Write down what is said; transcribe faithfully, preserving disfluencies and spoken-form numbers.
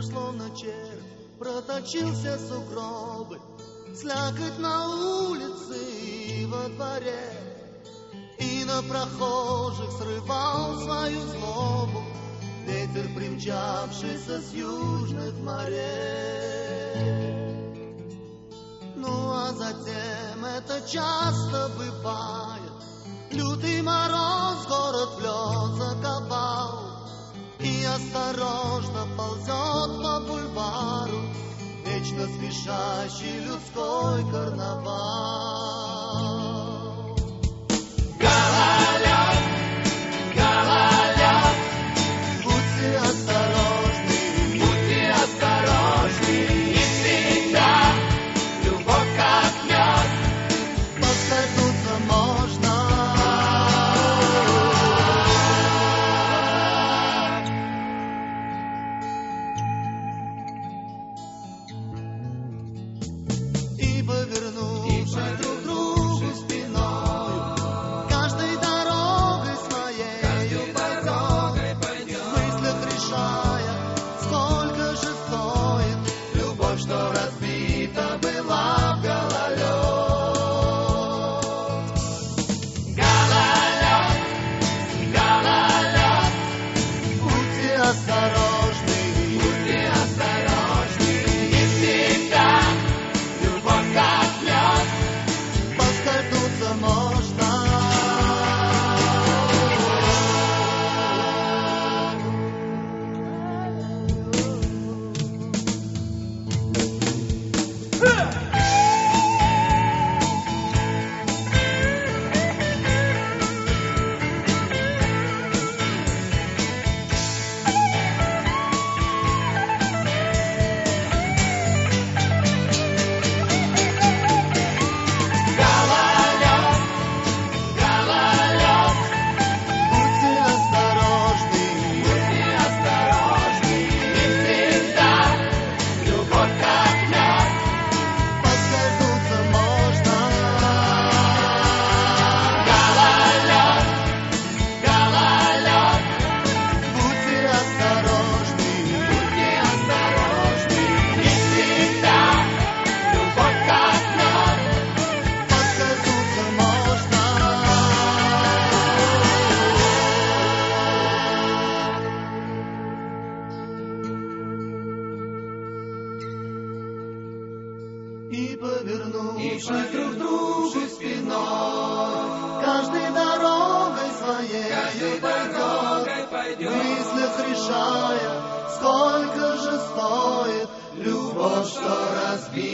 словно червь, проточился сугробы, слякоть на улице и во дворе, и на прохожих срывал свою злобу ветер, примчавшийся с южных морей. Ну а затем это часто бывает, лютый мороз город в лед закопал, и осторожно ползет по бульвару вечно спешащий людской карнавал. Гололед, гололед, будьте осторожны, будьте осторожны, и всегда любовь как лед, поскользнуться можно. Повернувшись друг другу спиною, каждой дорогой своей пойдем, в мыслях решая, сколько же стоит любовь, что разбита была в гололед. Гололед, гололед, будьте осторожны, будьте осторожны, и всегда любовь как лед, поскользнуться можно. И повернувшись друг другу спиной, каждой дорогой своей пойдем, в мыслях решая, сколько же стоит любовь, что разбита.